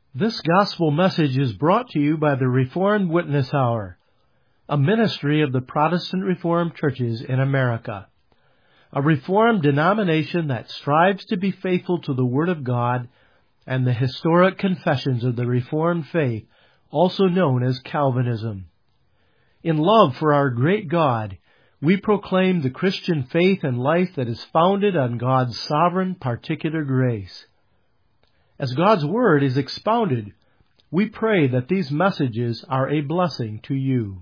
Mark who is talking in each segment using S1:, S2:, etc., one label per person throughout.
S1: This gospel message is brought to you by the Reformed Witness Hour, a ministry of the Protestant Reformed churches in America. A Reformed denomination that strives to be faithful to the Word of God and the historic confessions of the Reformed faith, also known as Calvinism. In love for our great God, we proclaim the Christian faith and life that is founded on God's sovereign particular grace. As God's Word is expounded, we pray that these messages are a blessing to you.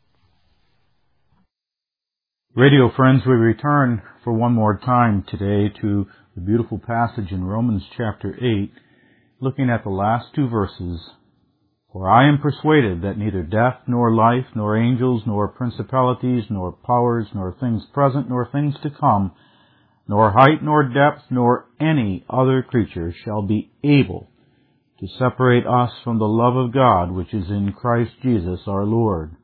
S2: Radio friends, we return for one more time today to the beautiful passage in Romans chapter 8, looking at the last two verses. For I am persuaded that neither death, nor life, nor angels, nor principalities, nor powers, nor things present, nor things to come, nor height, nor depth, nor any other creature shall be able to separate us from the love of God which is in Christ Jesus our Lord.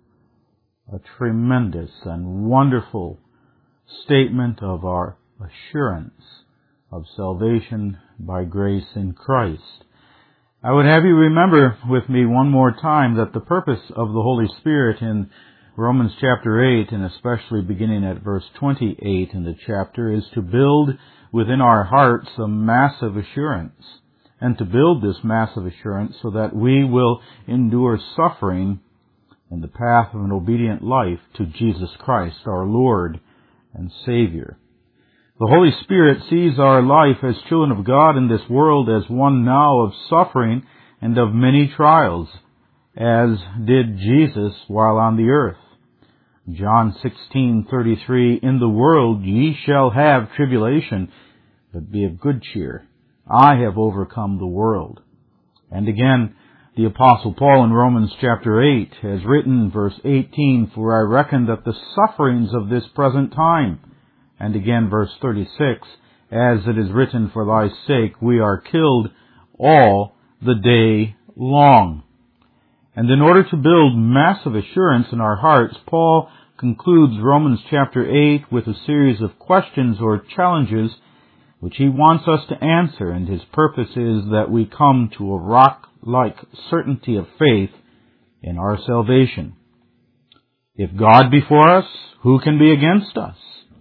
S2: A tremendous and wonderful statement of our assurance of salvation by grace in Christ. I would have you remember with me one more time that the purpose of the Holy Spirit in Romans chapter 8, and especially beginning at verse 28 in the chapter, is to build within our hearts a massive assurance, and to build this massive assurance so that we will endure suffering in the path of an obedient life to Jesus Christ, our Lord and Savior. The Holy Spirit sees our life as children of God in this world as one now of suffering and of many trials, as did Jesus while on the earth. John 16:33, In the world ye shall have tribulation, but be of good cheer. I have overcome the world. And again, the Apostle Paul in Romans chapter 8 has written, verse 18, For I reckon that the sufferings of this present time, and again verse 36, As it is written, For thy sake we are killed all the day long. And in order to build massive assurance in our hearts, Paul concludes Romans chapter 8 with a series of questions or challenges which he wants us to answer, and his purpose is that we come to a rock-like certainty of faith in our salvation. If God be for us, who can be against us?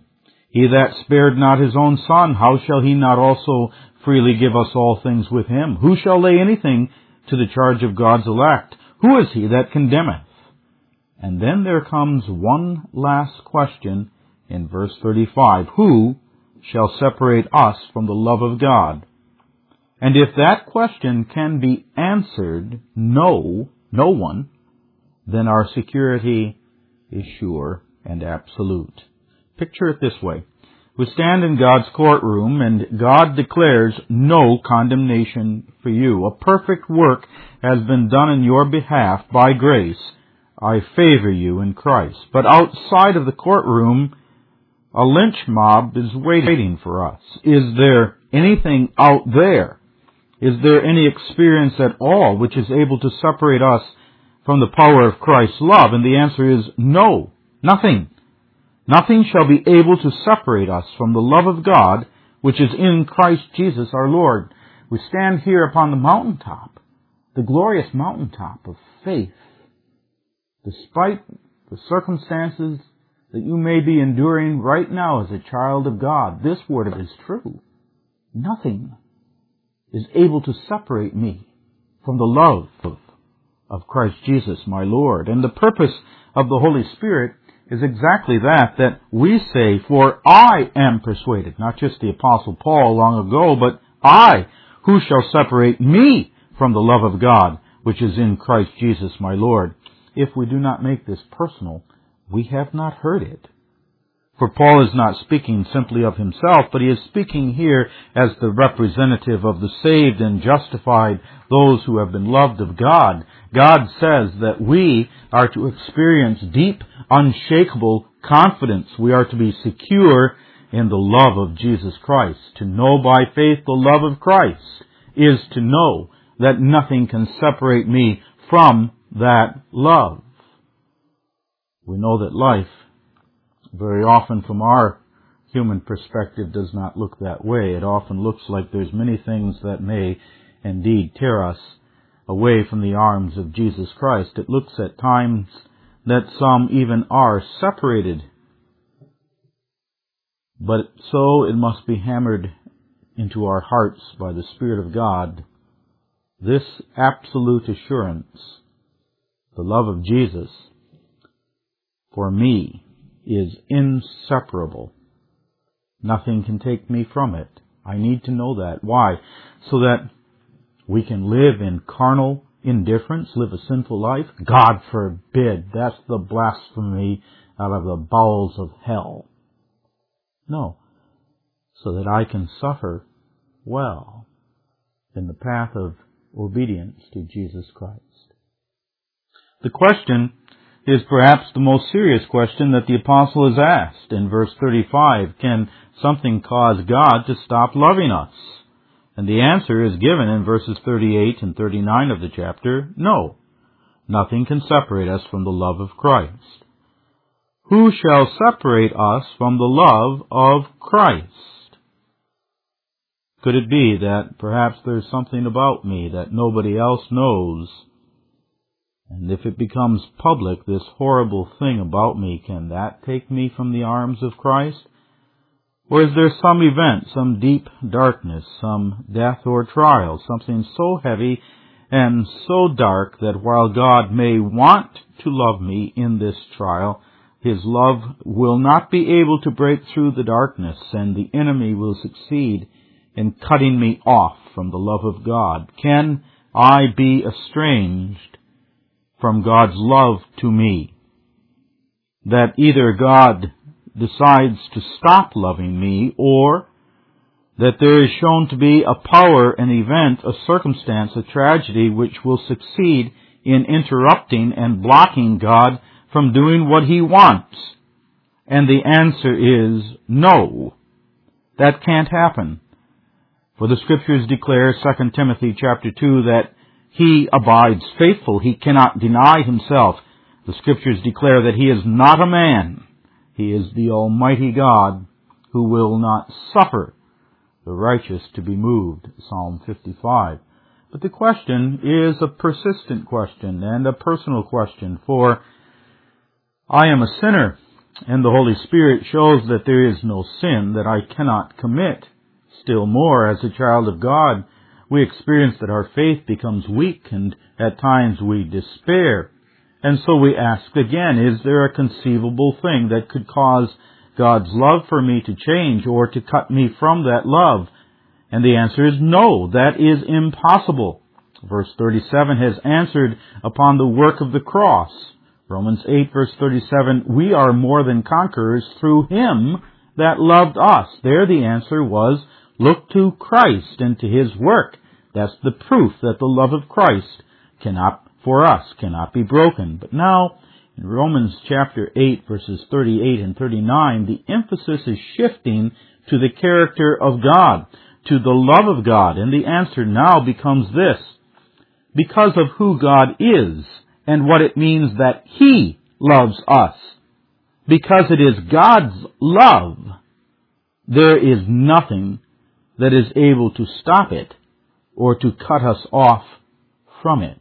S2: He that spared not his own Son, how shall he not also freely give us all things with him? Who shall lay anything to the charge of God's elect? Who is he that condemneth? And then there comes one last question in verse 35. Who shall separate us from the love of God? And if that question can be answered, no one, then our security is sure and absolute. Picture it this way. We stand in God's courtroom and God declares no condemnation for you. A perfect work has been done in your behalf by grace. I favor you in Christ. But outside of the courtroom, a lynch mob is waiting for us. Is there anything out there? Is there any experience at all which is able to separate us from the power of Christ's love? And the answer is no, nothing. Nothing shall be able to separate us from the love of God, which is in Christ Jesus our Lord. We stand here upon the mountaintop, the glorious mountaintop of faith. Despite the circumstances that you may be enduring right now as a child of God, this word is true. Nothing is able to separate me from the love of Christ Jesus my Lord. And the purpose of the Holy Spirit is exactly that we say, For I am persuaded, not just the Apostle Paul long ago, but I, who shall separate me from the love of God, which is in Christ Jesus my Lord. If we do not make this personal, we have not heard it. For Paul is not speaking simply of himself, but he is speaking here as the representative of the saved and justified, those who have been loved of God. God says that we are to experience deep, unshakable confidence. We are to be secure in the love of Jesus Christ. To know by faith the love of Christ is to know that nothing can separate me from that love. We know that life, very often from our human perspective, does not look that way. It often looks like there's many things that may indeed tear us away from the arms of Jesus Christ. It looks at times that some even are separated. But so it must be hammered into our hearts by the Spirit of God. This absolute assurance, the love of Jesus, for me, is inseparable. Nothing can take me from it. I need to know that. Why? So that we can live in carnal indifference, live a sinful life? God forbid. That's the blasphemy out of the bowels of hell. No. So that I can suffer well in the path of obedience to Jesus Christ. The question is perhaps the most serious question that the apostle has asked. In verse 35, can something cause God to stop loving us? And the answer is given in verses 38 and 39 of the chapter, no. Nothing can separate us from the love of Christ. Who shall separate us from the love of Christ? Could it be that perhaps there's something about me that nobody else knows? And if it becomes public, this horrible thing about me, can that take me from the arms of Christ? Or is there some event, some deep darkness, some death or trial, something so heavy and so dark that while God may want to love me in this trial, His love will not be able to break through the darkness, and the enemy will succeed in cutting me off from the love of God? Can I be estranged from God's love to me? That either God decides to stop loving me, or that there is shown to be a power, an event, a circumstance, a tragedy which will succeed in interrupting and blocking God from doing what He wants. And the answer is no. That can't happen. For the Scriptures declare, 2 Timothy chapter 2, that He abides faithful. He cannot deny Himself. The Scriptures declare that He is not a man. He is the Almighty God who will not suffer the righteous to be moved. Psalm 55. But the question is a persistent question and a personal question, for I am a sinner, and the Holy Spirit shows that there is no sin that I cannot commit. Still more, as a child of God, we experience that our faith becomes weak, and at times we despair. And so we ask again, is there a conceivable thing that could cause God's love for me to change or to cut me from that love? And the answer is no, that is impossible. Verse 37 has answered upon the work of the cross. Romans 8 verse 37, we are more than conquerors through Him that loved us. There the answer was, look to Christ and to His work. That's the proof that the love of Christ cannot be broken. But now, in Romans chapter 8 verses 38 and 39, the emphasis is shifting to the character of God, to the love of God. And the answer now becomes this: because of who God is and what it means that He loves us, because it is God's love, there is nothing that is able to stop it or to cut us off from it.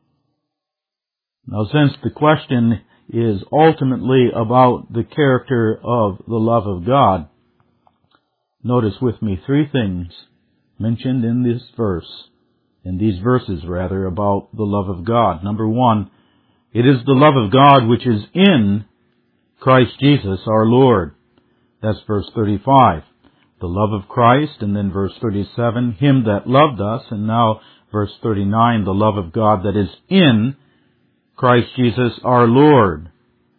S2: Now, since the question is ultimately about the character of the love of God, notice with me three things mentioned in these verses about the love of God. Number one, it is the love of God which is in Christ Jesus our Lord. That's verse 35. The love of Christ, and then verse 37, Him that loved us, and now verse 39, the love of God that is in Christ Jesus our Lord.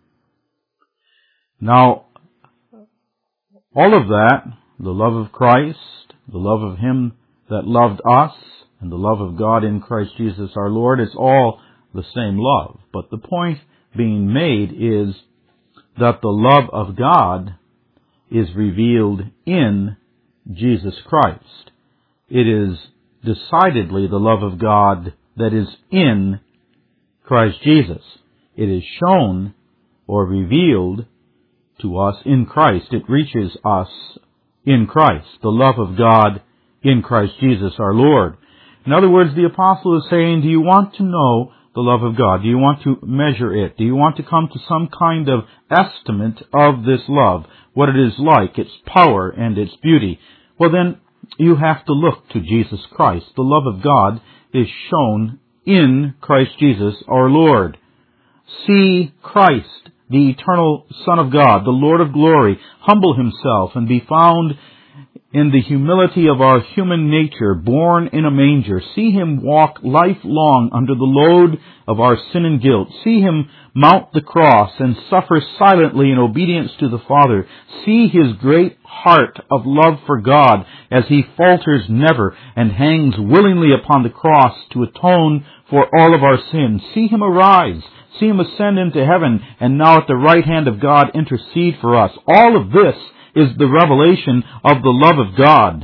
S2: Now, all of that, the love of Christ, the love of Him that loved us, and the love of God in Christ Jesus our Lord, is all the same love. But the point being made is that the love of God is revealed in Jesus Christ. It is decidedly the love of God that is in Christ Jesus. It is shown or revealed to us in Christ. It reaches us in Christ, the love of God in Christ Jesus our Lord. In other words, the apostle is saying, do you want to know the love of God? Do you want to measure it? Do you want to come to some kind of estimate of this love, what it is like, its power and its beauty? Well, then you have to look to Jesus Christ. The love of God is shown in Christ Jesus our Lord. See Christ, the eternal Son of God, the Lord of glory, humble himself and be found in the humility of our human nature, born in a manger. See him walk lifelong under the load of our sin and guilt. See him mount the cross and suffer silently in obedience to the Father. See his great heart of love for God as he falters never and hangs willingly upon the cross to atone for all of our sins. See him arise. See him ascend into heaven and now at the right hand of God intercede for us. All of this is the revelation of the love of God.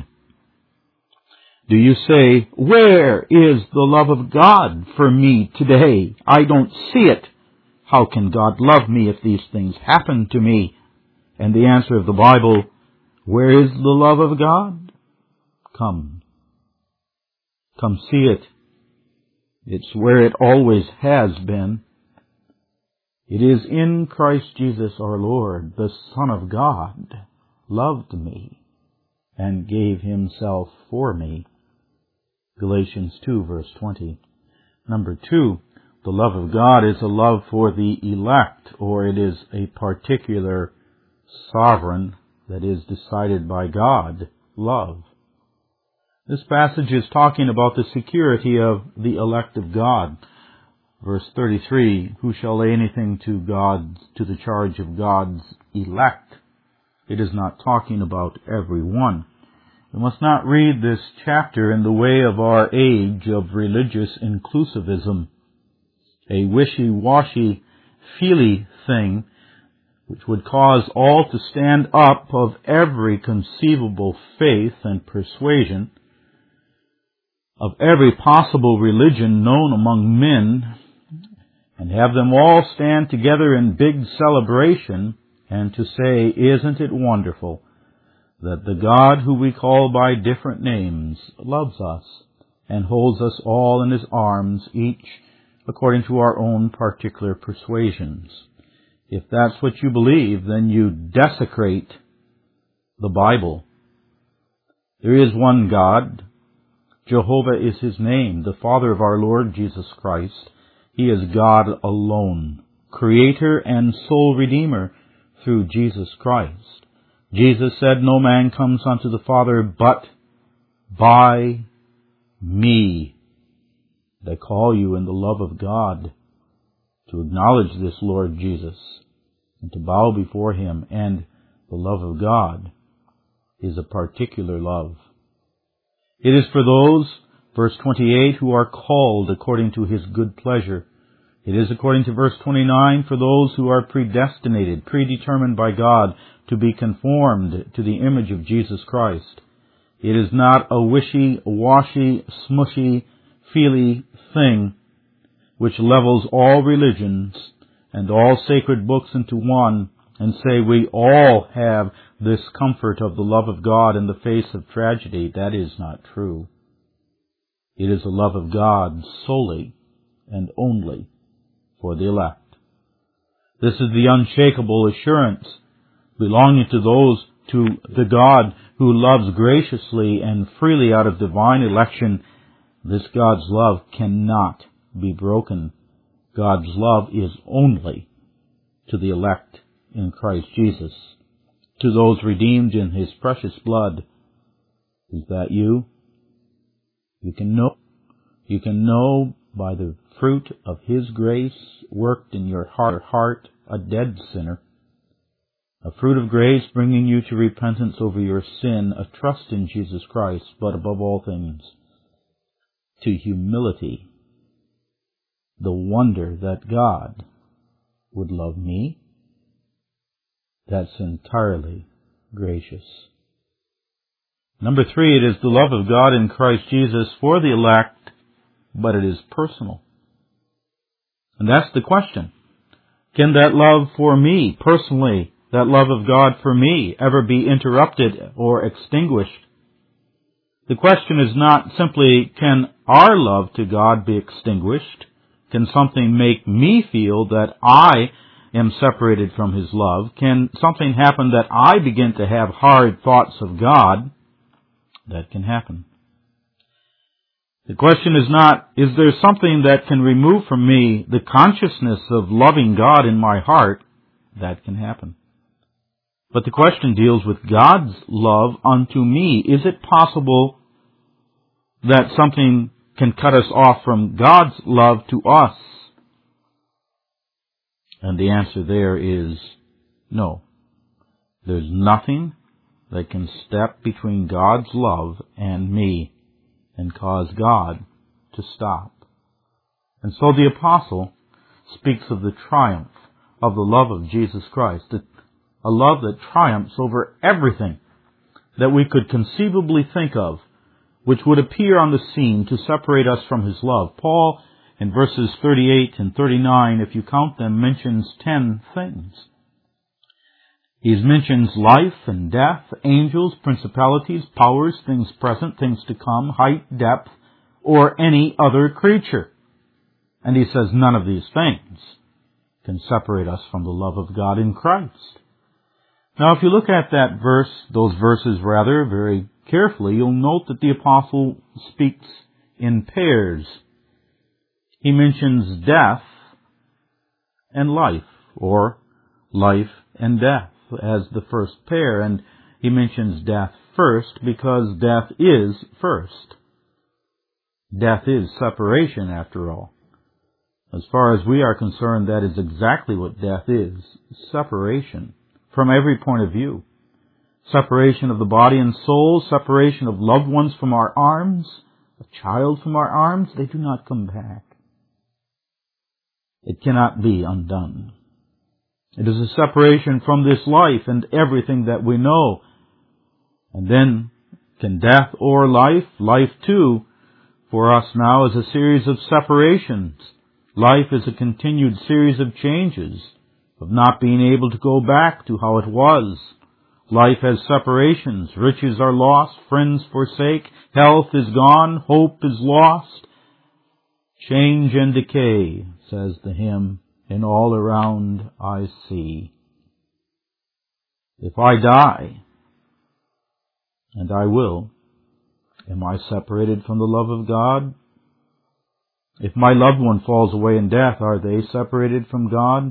S2: Do you say, where is the love of God for me today? I don't see it. How can God love me if these things happen to me? And the answer of the Bible, where is the love of God? Come. Come see it. It's where it always has been. It is in Christ Jesus our Lord, the Son of God, loved me and gave himself for me. Galatians 2 verse 20. Number 2, the love of God is a love for the elect, or it is a particular sovereign, that is decided by God, love. This passage is talking about the security of the elect of God. Verse 33, who shall lay anything to the charge of God's elect? It is not talking about everyone. We must not read this chapter in the way of our age of religious inclusivism, a wishy-washy, feely thing which would cause all to stand up of every conceivable faith and persuasion, of every possible religion known among men, and have them all stand together in big celebration and to say, isn't it wonderful that the God who we call by different names loves us and holds us all in his arms, each according to our own particular persuasions. If that's what you believe, then you desecrate the Bible. There is one God. Jehovah is his name, the Father of our Lord Jesus Christ. He is God alone, Creator and sole Redeemer through Jesus Christ. Jesus said, no man comes unto the Father but by me. I call you in the love of God to acknowledge this Lord Jesus and to bow before him. And the love of God is a particular love. It is for those, verse 28, who are called according to his good pleasure. It is, according to verse 29, for those who are predestinated, predetermined by God to be conformed to the image of Jesus Christ. It is not a wishy-washy, smushy, feely thing which levels all religions and all sacred books into one and say we all have this comfort of the love of God in the face of tragedy. That is not true. It is the love of God solely and only for the elect. This is the unshakable assurance belonging to the God who loves graciously and freely out of divine election. This God's love cannot be broken. God's love is only to the elect in Christ Jesus, to those redeemed in his precious blood. Is that you? You can know by the fruit of his grace worked in your heart, a dead sinner, a fruit of grace bringing you to repentance over your sin, a trust in Jesus Christ, but above all things, to humility, the wonder that God would love me. That's entirely gracious. Number 3, it is the love of God in Christ Jesus for the elect, but it is personal. And that's the question. Can that love for me, personally, that love of God for me, ever be interrupted or extinguished? The question is not simply, can our love to God be extinguished? Can something make me feel that I am separated from His love? Can something happen that I begin to have hard thoughts of God? That can happen. The question is not, is there something that can remove from me the consciousness of loving God in my heart? That can happen. But the question deals with God's love unto me. Is it possible that something can cut us off from God's love to us? And the answer there is no. There's nothing that can step between God's love and me and cause God to stop. And so the apostle speaks of the triumph of the love of Jesus Christ, a love that triumphs over everything that we could conceivably think of, which would appear on the scene to separate us from His love. Paul, in verses 38 and 39, if you count them, mentions 10 things. He mentions life and death, angels, principalities, powers, things present, things to come, height, depth, or any other creature. And he says none of these things can separate us from the love of God in Christ. Now, if you look at that verse, those verses very carefully, you'll note that the apostle speaks in pairs. He mentions death and life, or life and death as the first pair, and he mentions death first because death is first. Death is separation, after all. As far as we are concerned, that is exactly what death is, separation from every point of view. Separation of the body and soul, separation of loved ones from our arms, a child from our arms, they do not come back. It cannot be undone. It is a separation from this life and everything that we know. And then, can death or life? Life too, for us now, is a series of separations. Life is a continued series of changes, of not being able to go back to how it was. Life has separations. Riches are lost, friends forsake, health is gone, hope is lost. Change and decay, says the hymn, in all around I see. If I die, and I will, am I separated from the love of God? If my loved one falls away in death, are they separated from God?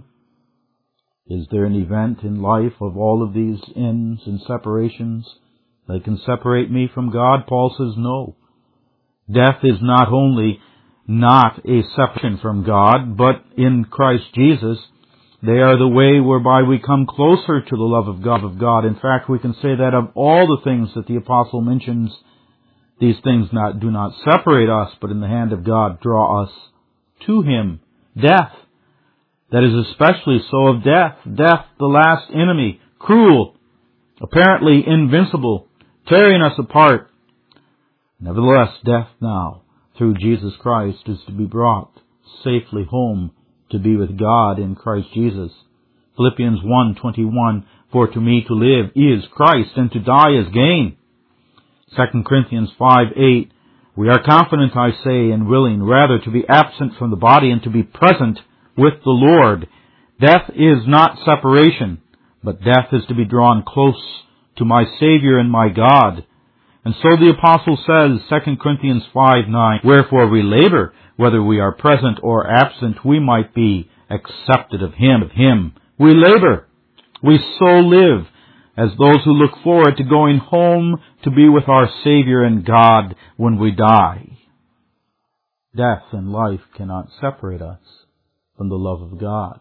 S2: Is there an event in life of all of these ends and separations that can separate me from God? Paul says no. Death is not only not a separation from God, but in Christ Jesus, they are the way whereby we come closer to the love of God. In fact, we can say that of all the things that the apostle mentions, these things do not separate us, but in the hand of God draw us to Him. Death, that is especially so of death. Death, the last enemy, cruel, apparently invincible, tearing us apart. Nevertheless, death now, through Jesus Christ, is to be brought safely home to be with God in Christ Jesus. Philippians 1:21, for to me to live is Christ, and to die is gain. 2 Corinthians 5:8, we are confident, I say, and willing rather to be absent from the body and to be present with the Lord. Death is not separation, but death is to be drawn close to my Savior and my God. And so the apostle says, 2 Corinthians 5:9, wherefore we labor, whether we are present or absent, we might be accepted of Him. We labor. We so live as those who look forward to going home to be with our Savior and God when we die. Death and life cannot separate us from the love of God.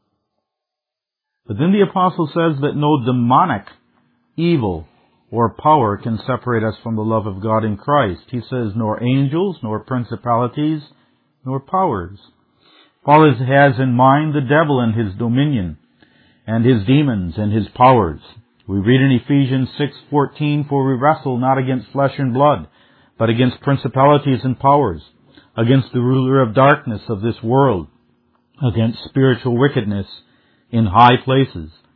S2: But then the apostle says that no demonic evil or power can separate us from the love of God in Christ. He says, nor angels, nor principalities, nor powers. Paul has in mind the devil and his dominion, and his demons and his powers. We read in Ephesians 6:14, for we wrestle not against flesh and blood, but against principalities and powers, against the ruler of darkness of this world, against spiritual wickedness in high places.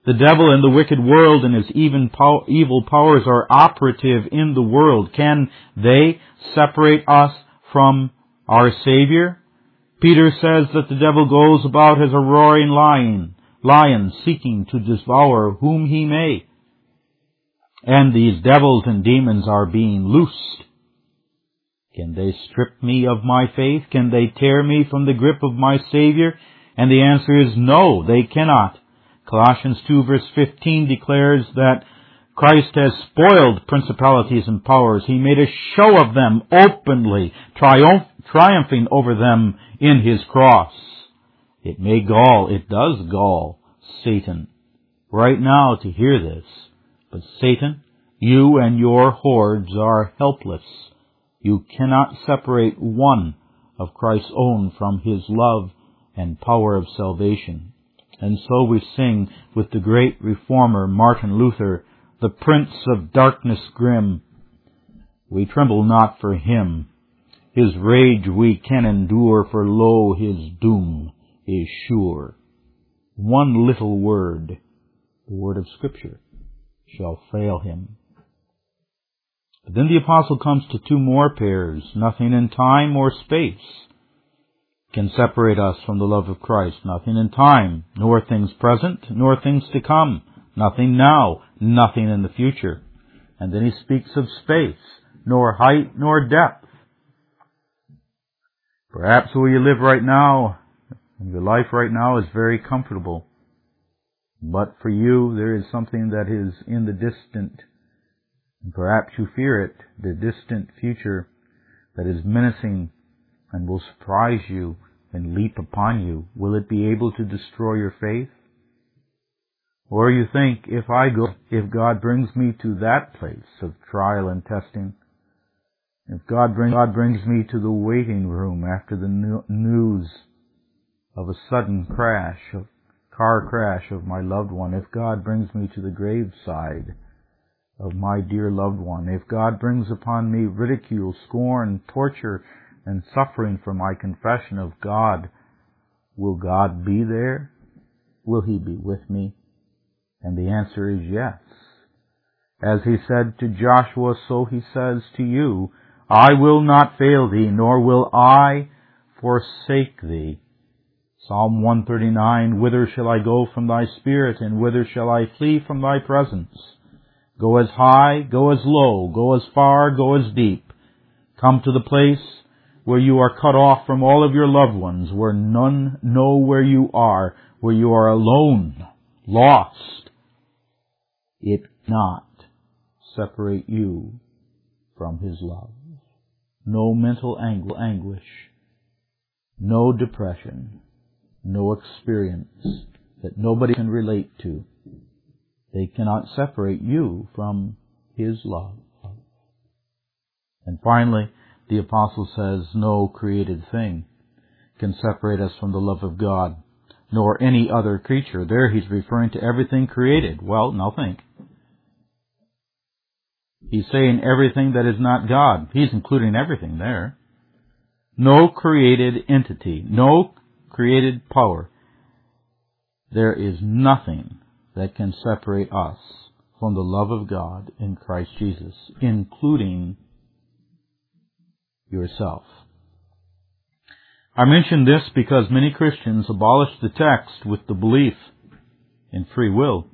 S2: The devil and the wicked world and his evil powers are operative in the world. Can they separate us from our Savior? Peter says that the devil goes about as a roaring lion seeking to devour whom he may. And these devils and demons are being loosed. Can they strip me of my faith? Can they tear me from the grip of my Savior? And the answer is no, they cannot. Colossians 2 verse 15 declares that Christ has spoiled principalities and powers. He made a show of them openly, triumphing over them in his cross. It does gall Satan right now to hear this. But Satan, you and your hordes are helpless. You cannot separate one of Christ's own from his love and power of salvation. And so we sing with the great reformer Martin Luther, the Prince of Darkness grim. We tremble not for him. His rage we can endure, for lo, his doom is sure. One little word, the word of Scripture, shall fail him. But then the apostle comes to two more pairs. Nothing in time or space can separate us from the love of Christ. Nothing in time, nor things present, nor things to come. Nothing now, nothing in the future. And then he speaks of space, nor height, nor depth. Perhaps where you live right now, and your life right now is very comfortable. But for you, there is something that is in the distant, and perhaps you fear it, the distant future that is menacing and will surprise you and leap upon you. Will it be able to destroy your faith? Or you think, if God brings me to that place of trial and testing, if God brings me to the waiting room after the news of a sudden car crash of my loved one, if God brings me to the graveside of my dear loved one, if God brings upon me ridicule, scorn, torture, and suffering for my confession of God, will God be there? Will he be with me? And the answer is yes. As he said to Joshua, so he says to you, I will not fail thee, nor will I forsake thee. Psalm 139, whither shall I go from thy spirit, and whither shall I flee from thy presence? Go as high, go as low, go as far, go as deep. Come to the place where you are cut off from all of your loved ones, where none know where you are alone, lost. It cannot separate you from his love. No mental anguish, no depression, no experience that nobody can relate to. They cannot separate you from his love. And finally, the apostle says, no created thing can separate us from the love of God, nor any other creature. There he's referring to everything created. Well, now think. He's saying everything that is not God. He's including everything there. No created entity, no created power. There is nothing that can separate us from the love of God in Christ Jesus, including yourself. I mention this because many Christians abolish the text with the belief in free will.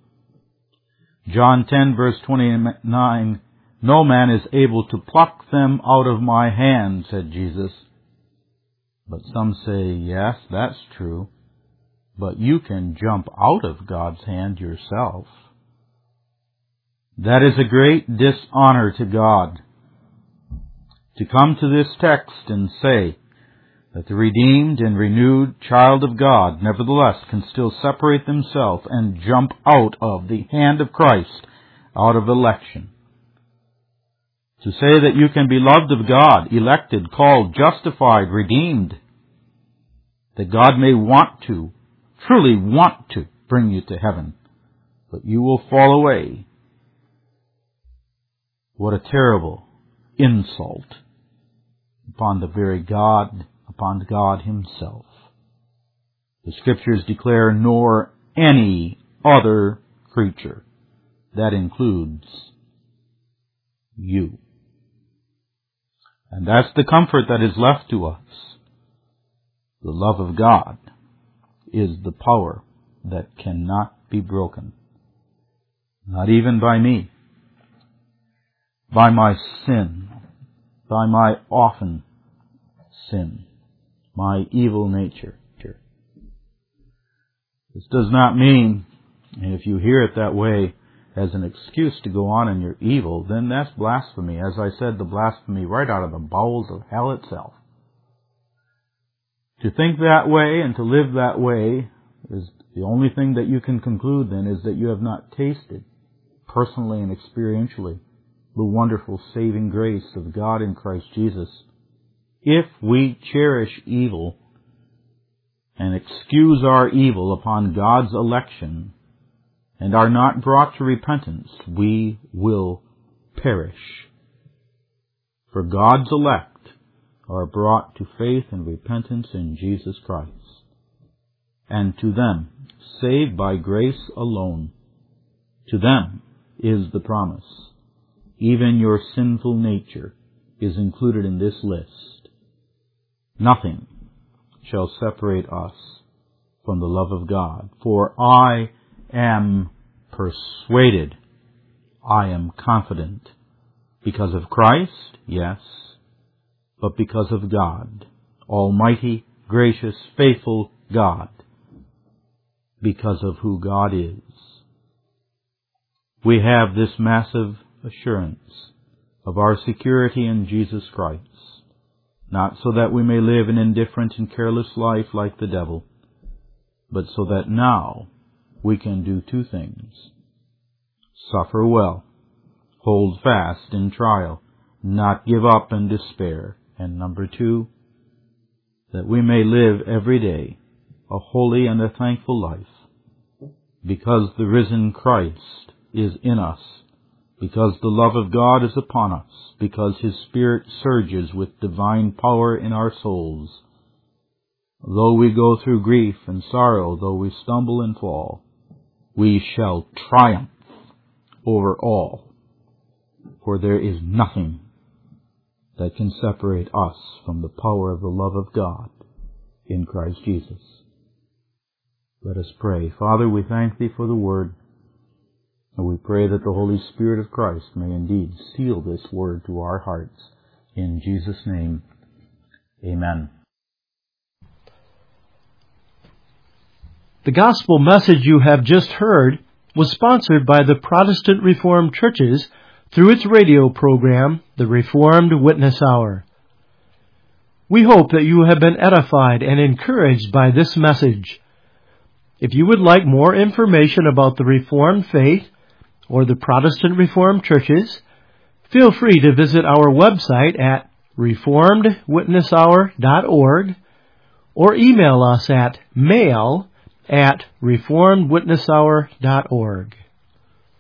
S2: John 10 verse 29, no man is able to pluck them out of my hand, said Jesus. But some say, yes, that's true, but you can jump out of God's hand yourself. That is a great dishonor to God. To come to this text and say that the redeemed and renewed child of God nevertheless can still separate themselves and jump out of the hand of Christ, out of election. To say that you can be loved of God, elected, called, justified, redeemed, that God may want to, truly want to bring you to heaven, but you will fall away. What a terrible insult upon the very God, upon God himself. The Scriptures declare, nor any other creature. That includes you. And that's the comfort that is left to us. The love of God is the power that cannot be broken. Not even by me. By my sin. By my often sin. My evil nature. This does not mean, if you hear it that way, as an excuse to go on in your evil, then that's blasphemy. As I said, the blasphemy right out of the bowels of hell itself. To think that way and to live that way is the only thing that you can conclude then is that you have not tasted personally and experientially the wonderful saving grace of God in Christ Jesus. If we cherish evil and excuse our evil upon God's election and are not brought to repentance, we will perish. For God's elect are brought to faith and repentance in Jesus Christ. And to them, saved by grace alone, to them is the promise. Even your sinful nature is included in this list. Nothing shall separate us from the love of God. For I am persuaded, I am confident, because of Christ, yes, but because of God, Almighty, gracious, faithful God, because of who God is. We have this massive assurance of our security in Jesus Christ, not so that we may live an indifferent and careless life like the devil, but so that now we can do two things. Suffer well, hold fast in trial, not give up in despair. And number two, that we may live every day a holy and a thankful life, because the risen Christ is in us, because the love of God is upon us, because His Spirit surges with divine power in our souls. Though we go through grief and sorrow, though we stumble and fall, we shall triumph over all, for there is nothing that can separate us from the power of the love of God in Christ Jesus. Let us pray. Father, we thank Thee for the Word, and we pray that the Holy Spirit of Christ may indeed seal this Word to our hearts. In Jesus' name, amen.
S1: The gospel message you have just heard was sponsored by the Protestant Reformed Churches through its radio program, The Reformed Witness Hour. We hope that you have been edified and encouraged by this message. If you would like more information about the Reformed faith or the Protestant Reformed Churches, feel free to visit our website at reformedwitnesshour.org or email us at mail@reformedwitnesshour.org.